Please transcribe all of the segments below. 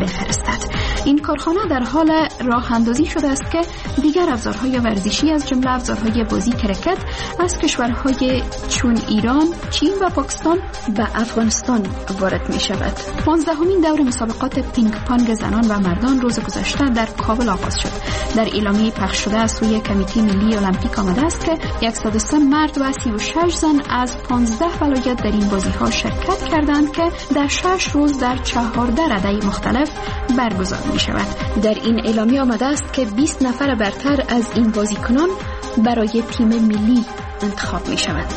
می‌فرستد. این کارخانه در حال راه اندازی شده است که دیگر ابزارهای ورزشی از جمله ابزارهای بازی کرکت از کشورهای چون ایران، چین و پاکستان به افغانستان وارد می شود. 15مین دور مسابقات پینگ پانگ زنان و مردان روز گذشته در کابل آغاز شد. در اعلامیه پخش شده از سوی کمیته ملی المپیک آمده است که 103 مرد و 36 زن از 15 ولایت در این بازی‌ها شرکت کردند که در 6 روز در 14 رده مختلف برگزار می شود. در این اعلامیه آمده است که 20 نفر برتر از این بازیکنان برای تیم ملی انتخاب می شوند.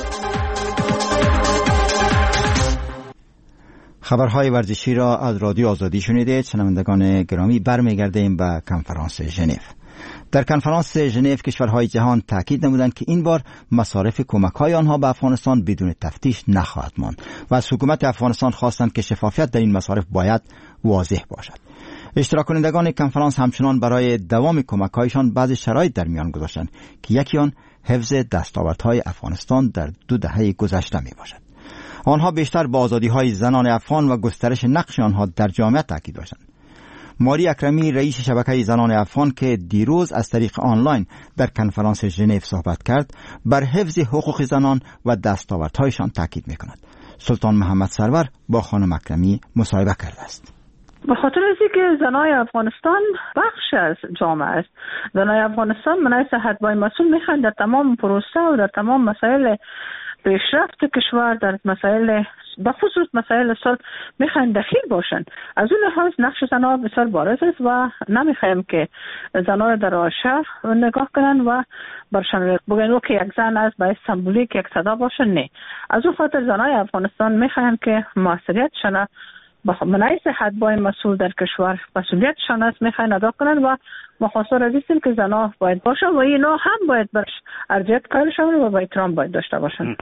خبرهای ورزشی را از رادیو آزادی شنیدید. شنوندگان گرامی، برمیگردیم به کنفرانس ژنو. در کنفرانس ژنو کشورهای جهان تاکید نمودند که این بار مصارف کمک‌های آنها به افغانستان بدون تفتیش نخواهد ماند و از حکومت افغانستان خواستند که شفافیت در این مصارف باید واضح باشد. اشتراک کنندگان کنفرانس همچنان برای دوام کمک‌هایشان بعضی شرایط در میان گذاشتند که یکی آن حفظ دستاوردهای افغانستان در 2 دهه گذشته میباشد. آنها بیشتر با آزادی‌های زنان افغان و گسترش نقش آنها در جامعه تاکید داشتند. ماری اکرمی، رئیس شبکه زنان افغان که دیروز از طریق آنلاین در کنفرانس ژنو صحبت کرد، بر حفظ حقوق زنان و دستاوردهایشان تاکید می‌کند. سلطان محمد سرور با خانم اکرمی مصاحبه کرده است. به خاطر اینکه زنای افغانستان بخش از جامعه است. زنای افغانستان منای صحت بای مسئول میخوان در تمام پروسه و در تمام مسائل پیشرفت کشور، در مسائل به خصوص مسائل صلح میخوان دخیل باشن. از اون لحاظ نقش زنها بسیار بارز است و نمیخوایم که زنها در آشه نگاه کنن و برشان بگن که یک زن است باید سمبولیک یک صدا باشن. نه، از اون خاطر زنای افغانستان میخوان که مسئولیت شنه منای صحت بای مسئول در کشور مسئولیتشان است میخواین ادا کنن و مخاصه را دیستیم که زنها باید باشن و اینا هم باید برش ارجیت قائل شون و با احترام باید داشته باشن.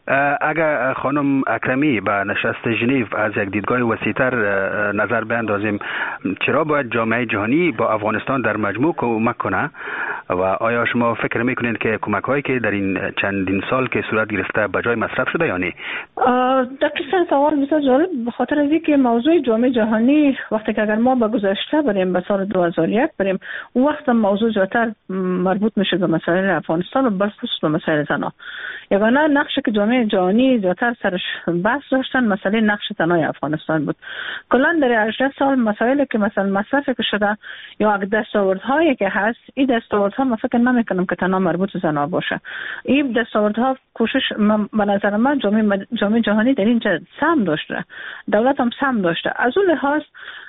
اگر خانم اکرمی به نشست ژنو از یک دیدگاه وسیع‌تر نظر بیندازیم، چرا باید جامعه جهانی با افغانستان در مجموع کمک کنه و آیا شما فکر میکنید که کمک هایی که در این چندین سال که صورت گرفته به جای مصرف شده یا نه؟ دقیقاً سوال بسیار جالب، به خاطر از اینکه موضوع جامعه جهانی وقتی که اگر ما به گذشته بریم به سال 2001 بریم، اون وقت موضوع زیادتر مربوط میشه به مسائل افغانستان و بالخصوص به مسائل زنان. یگانه نقشی که جامعه جهانی زیادتر سرش بحث داشتن مسئله نقش زنای افغانستان بود. کلا در 18 سال مسائلی که مثلا مصرف که شده یا دستاوردهایی که هست، این دستاوردها من فکر نمیکنم که تنها مربوط به زنان باشه. این دستاوردها کوشش به نظر من جامعه جهانی در اینجا سهم داشته، دولت هم سهم داشته. از اون لحاظ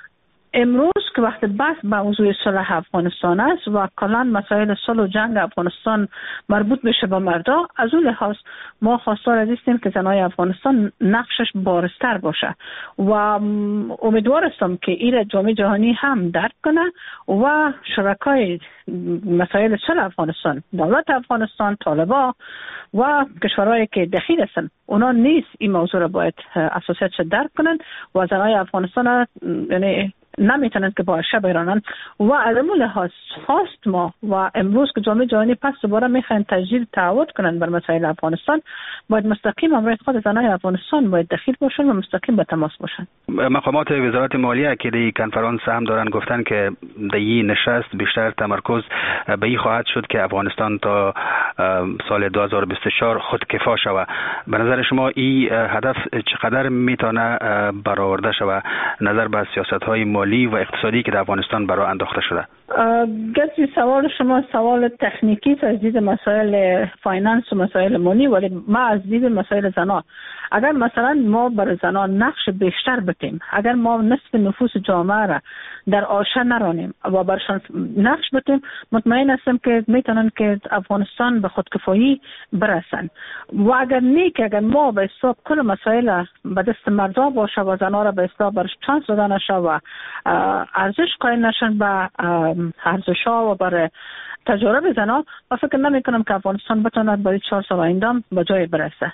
امروز که وقت بحث به موضوع صلح افغانستان است و کلا مسائل صلح و جنگ افغانستان مربوط میشه به مردا، از اون لحاظ ما خواستار هستیم که زنای افغانستان نقشش بارزتر باشه و امیدوار هستم که این جامعه جهانی هم درک کنه و شرکای مسائل صلح افغانستان، دولت افغانستان، طالبان و کشورهایی که دخیل هستن، اونا نیز این موضوع را باید اساسیتش درک کنن و زنای افغانستان یعنی نمیتونن که با شب ایرانن و از اون لحاظ خواست ما و امروز که جامعه جهانی پس دوباره میخواین تجدید تعهد کنن بر مسائل افغانستان، باید مستقیم امروز خود زنای افغانستان باید دخیل باشن و مستقیم به تماس باشن. مقامات وزارت مالیه که در کنفرانس هم دارن گفتن که در این نشست بیشتر تمرکز به این خواهد شد که افغانستان تا سال 2024 خودکفا شود. به نظر شما این هدف چقدر میتونه برآورده شود نظر به سیاست‌های مالی و اقتصادی که در افغانستان برای انداخته شده؟ گرچه سوال شما سوال تکنیکی از دید مسائل فایننس و مسائل مالی، ولی ما از دید مسائل زنان، اگر مثلا ما برای زنان نقش بیشتر بتیم، اگر ما نصف نفوس جامعه را در آشه نرانیم و برشان نقش بتیم، مطمئن هستم که میتونن که افغانستان به خودکفایی برسن. و اگر نیک اگر ما به حساب کل مسائل به دست مردا باشه و زنان را به حساب برش چانس داده نشه و ارزش قائل نشن به ارزش ها و برای تجارب زنان، و فکر نمی کنم که افغانستان بتواند برای 4 سال آینده به جای برسه.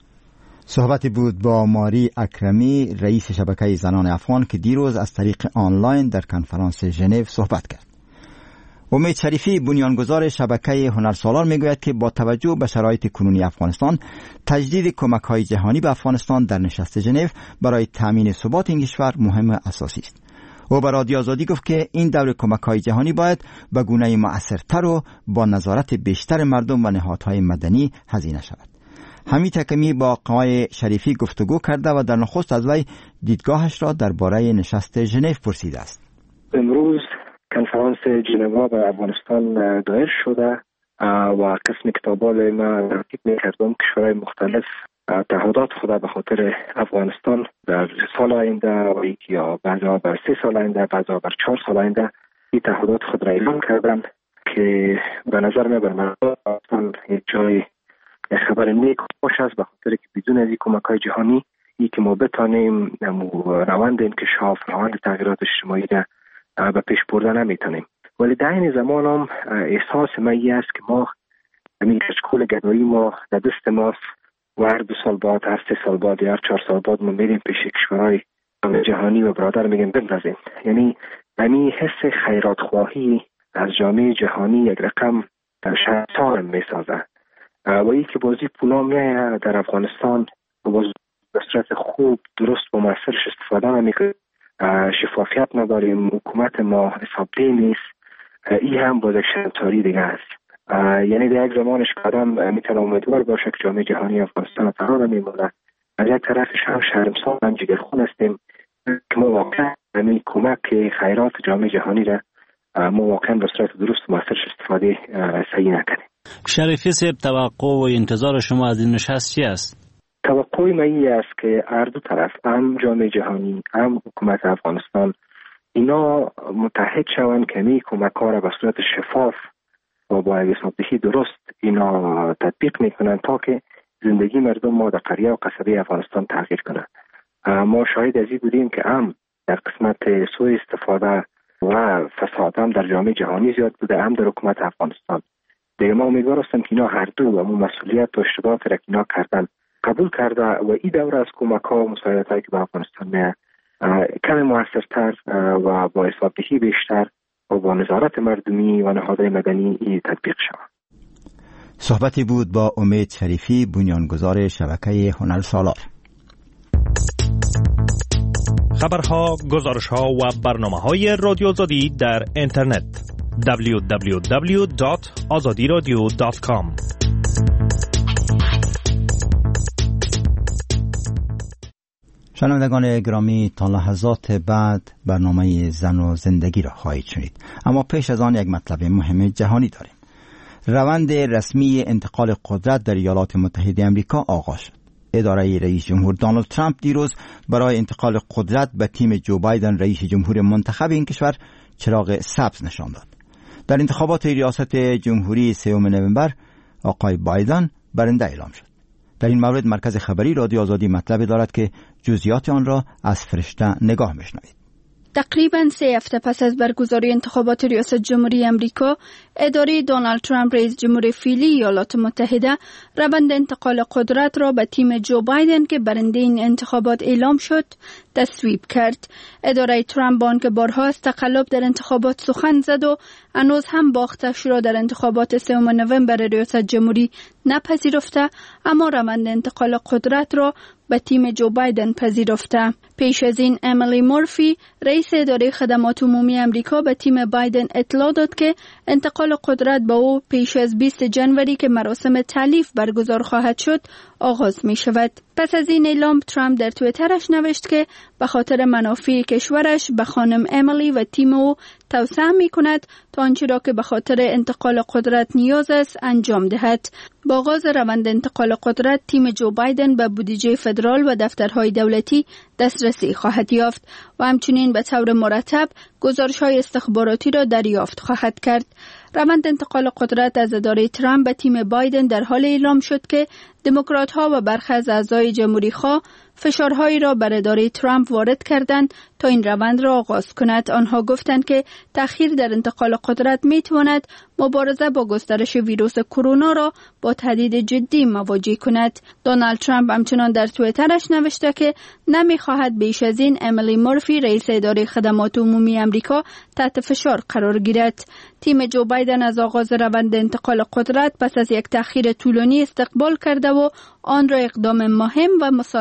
صحبتی بود با ماری اکرمی، رئیس شبکه زنان افغان که دیروز از طریق آنلاین در کنفرانس ژنو صحبت کرد. امید شریفی، بنیانگذار شبکه هنرسالار، میگوید که با توجه به شرایط کنونی افغانستان، تجدید کمک‌های جهانی به افغانستان در نشست ژنو برای تامین ثبات این کشور مهم اساسی است. او به رادیو آزادی گفت که این دور کمک‌های جهانی باید به گونه مؤثرتر و با نظارت بیشتر مردم و نهادهای مدنی هزینه شود. حمید حکیمی با آقای شریفی گفتگو کرده و در نخست از وی دیدگاهش را درباره نشست ژنو پرسیده است. امروز کنفرانس ژنو به افغانستان دایر شده و قسم کتابال ما ترتیب می‌کردم کشورهای مختلف تعهدات خود به خاطر افغانستان در سال آینده و یا بعضا بر 3 سال آینده، بعضا بر 4 سال آینده این تعهدات خود را اعلام کردن که به نظر من بر مردم یک جای خبر نیک خوش است، به خاطر که بدون از این کمک‌های جهانی ای که ما بتانیم روند انکشاف، روند تغییرات اجتماعی را به پیش بردن نمیتونیم. ولی در این زمان هم احساس من این است که ما همین کشکول گدایی ما در دست ماست و هر 2 سال بعد، هر 3 سال بعد، هر 4 سال بعد ما میریم پیش کشورهای جهانی و برادر میگیم بندازیم. یعنی همین حس خیرات خواهی از جامعه جهانی یک رقم در شهر میسازه و ای که بازی پولا میایه در افغانستان و باز به صورت خوب درست و موثرش استفاده نمیکنه، شفافیت نداریم، حکومت ما حسابدهی نیست، این هم باز یک شرمساری دیگه است. یعنی در یک زمانش قدم میتونه امیدوار باشه که جامعه جهانی افغانستان فرار نمیمونه، از یک طرفش هم شرمسار هم جگرخون هستیم که ما واقعا همین کمک خیرات جامعه جهانی را ما واقعا به صورت درست و موثرش استفاده صحیح نکنیم. شریفی صاحب، توقع و انتظار شما از این نشست چی است؟ توقع من این است که هر دو طرف، هم جامعه جهانی هم حکومت افغانستان، اینا متحد شوند که می کمک‌ها را به صورت شفاف و با حسابدهی درست اینا تطبیق میکنن تا که زندگی مردم ما در قریه و قصبه افغانستان تغییر کنه. ما شاهد از این بودیم که هم در قسمت سوء استفاده و فساد هم در جامعه جهانی زیاد بوده، هم در حکومت افغانستان. دیگه ما امیدوار هستم که اینا هر دو و مسئولیت و اشتباهات را که اینا کردن قبول کرده و این دوره از کمک‌ها و مساعدت‌هایی که به افغانستان میاد کمی موثرتر و با حسابدهی بیشتر و با نظارت مردمی و نهادهای مدنی تطبیق شود. صحبتی بود با امید شریفی، بنیانگذار شبکه هنر سالار. خبرها، گزارش‌ها و برنامه‌های رادیو آزادی در اینترنت www.azadiradio.com. شنوندگان گرامی، تا لحظات بعد برنامه زن و زندگی را خواهید شنید، اما پیش از آن یک مطلب مهم جهانی داریم. روند رسمی انتقال قدرت در ایالات متحده آمریکا آغاز شد. اداره رئیس جمهور دونالد ترامپ دیروز برای انتقال قدرت به تیم جو بایدن رئیس جمهور منتخب این کشور چراغ سبز نشان داد. در انتخابات ریاست جمهوری 3 نوامبر آقای بایدن برنده اعلام شد. در این مورد مرکز خبری رادیو آزادی مطلب دارد که جزئیات آن را از فرشته نگاه میشنوید. تقریباً 3 هفته پس از برگزاری انتخابات ریاست جمهوری امریکا، اداره دونالد ترامپ رئیس جمهور فعلی ایالات متحده روند انتقال قدرت را به تیم جو بایدن که برنده این انتخابات اعلام شد تصویب کرد. اداره ترامپ با آنکه بارها از تقلب در انتخابات سخن زد و هنوز هم باختش را در انتخابات 3 نوامبر ریاست جمهوری نپذیرفته، اما روند انتقال قدرت را به تیم جو بایدن پذیرفته. پیش از این امیلی مورفی رئیس اداره خدمات عمومی امریکا به تیم بایدن اطلاع داد که انتقال قدرت به او پیش از 20 جنوری که مراسم تالیف برگزار خواهد شد آغاز می شود. پس از این اعلام ترامپ در توییترش نوشت که به خاطر منافع کشورش به خانم امیلی و تیم او توصیه می کند تا آنچه را که به خاطر انتقال قدرت نیاز است انجام دهد. با آغاز روند انتقال قدرت، تیم جو بایدن به بودجه فدرال و دفترهای دولتی دسترسی خواهد یافت و همچنین به طور مرتب گزارش‌های استخباراتی را دریافت خواهد کرد. روند انتقال قدرت از اداره ترامپ به تیم بایدن در حال اعلام شد که دموکرات‌ها و برخی از اعضای جمهوری‌خواه فشارهایی را بر اداره ترامپ وارد کردند تا این روند را آغاز کند. آنها گفتند که تأخیر در انتقال قدرت می‌تواند مبارزه با گسترش ویروس کرونا را با تهدید جدی مواجه کند. دونالد ترامپ همچنان در توییترش نوشته که نمی‌خواهد بیش از این امیلی مورفی رئیس اداره خدمات عمومی امریکا تحت فشار قرار گیرد. تیم جو بایدن از آغاز روند انتقال قدرت پس از یک تأخیر طولانی استقبال کرده و آن را اقدام مهم و مسالمت‌آمیز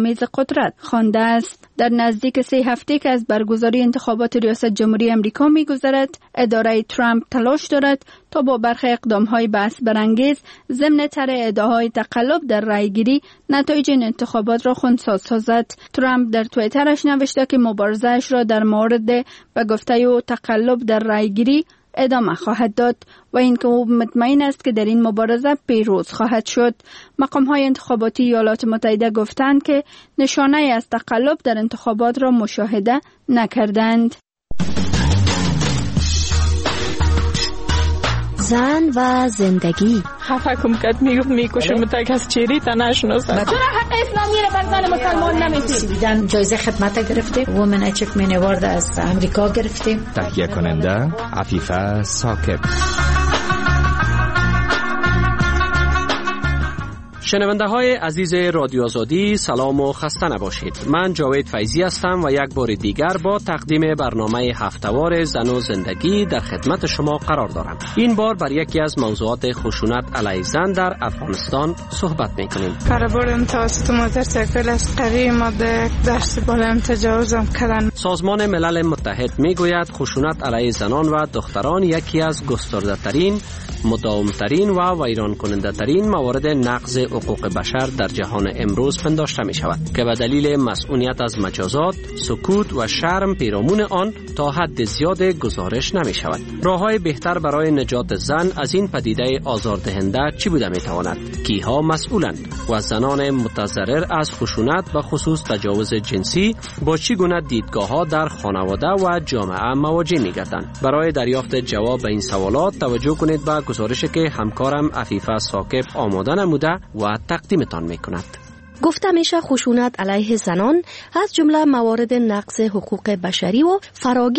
تهدیدآمیز قدرت خوانده است. در نزدیک 3 هفته که از برگزاری انتخابات ریاست جمهوری امریکا می‌گذرد، اداره ترامپ تلاش دارد تا با برخی اقدام‌های بحث برانگیز ضمن طرح ادعاهای تقلب در رأیگیری نتایج این انتخابات را خنثی سازد. ترامپ در توییترش نوشته که مبارزه‌اش را در مورد به گفته او تقلب در رأیگیری ادامه خواهد داد و اینکه او مطمئن است که در این مبارزه پیروز خواهد شد. مقام‌های انتخاباتی ایالات متحده گفتند که نشانه از تقلب در انتخابات را مشاهده نکردند. زن و زندگی. خفه کم کد میکشم تا کس چیری تا نشناسم. چرا حق اسلامی را بر زن مسلمان نمیدید؟ جایزه خدمت گرفتیم. وومن اچیومنت اوارد از امریکا گرفتیم. تهیه کننده عفیفه ثاقب. شنونده های عزیز رادیو آزادی، سلام و خسته نباشید. من جاوید فیضی هستم و یک بار دیگر با تقدیم برنامه هفته‌وار زن و زندگی در خدمت شما قرار دارم. این بار بر یکی از موضوعات خشونت علیه زن در افغانستان صحبت می‌کنیم. برابرم توسط موتورسیکل عسکری ماده دست بالام تجاوزم کردن. سازمان ملل متحد میگوید خشونت علیه زنان و دختران یکی از گسترده‌ترین، مداومترین و ویران کننده ترین موارد نقض حقوق بشر در جهان امروز پنداشته می شود که به دلیل مسئولیت از مجازات، سکوت و شرم پیرامون آن تا حد زیاد گزارش نمی شود. راه‌های بهتر برای نجات زن از این پدیده آزاردهنده چی بوده می تواند؟ کیها مسئولند و زنان متضرر از خشونت و خصوص تجاوز جنسی با چی گونه دیدگاه‌ها در خانواده و جامعه مواجه می گردند؟ برای دریافت جواب به این سوالات توجه کنید به گزارشی که همکارم عفیفه ثاقب آماده نموده و تقدیمتان میکند. گفته میشه خشونت علیه زنان از جمله موارد نقض حقوق بشری و فراگیر